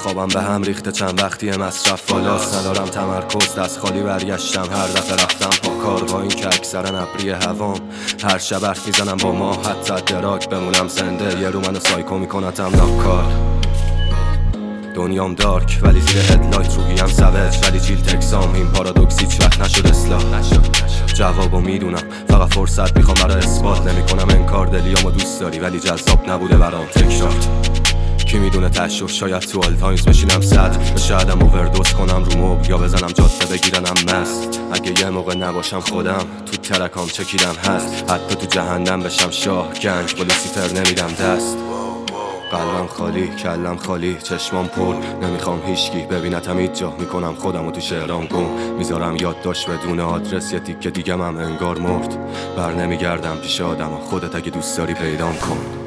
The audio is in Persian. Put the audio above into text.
خوابم به هم ریخته چند وقتی مصرف بالاست. ندارم تمرکز، دست خالی برگشتم هر دفعه رفتم با کار. با این که اکثرا ابری هوام هر شب حرف میزنم با ما، حتی دراک بمونم زنده. یه رو منو سایکو میکنتم ناکار. دنیام دارک ولی زیر هدلایت، روحیم سوج ولی چیل تکسام. این پارادوکس هیچ وقت نشد اصلاح. جوابو میدونم فقط فرصت میخوام برای اثبات. نمیکنم انکار، دلیامو دوست داری ولی جذاب نبوده برام تکرار. کی میدونه تشو شاید تو آل تایمز بشینم صد، و شایدم اووردوز کنم رو موب یا بزنم جاده بگیرنم مست. اگه یه موقع نباشم خودم تو ترکام چکیدم هست. حتی تو جهنم بشم شاه گنگ با لوسیفر نمیدم دست. قلبم خالی، کلم خالی، چشمام پر، نمیخوام هیچکی ببینتم هیچ جا. میکنم خودمو تو شعرام گم، میذارم یادداشت بدون آدرس. یه تیکه دیگه من انگار مرد. بر نمیگردم پیش آدما، خودت اگه دوست داری پیدام کن.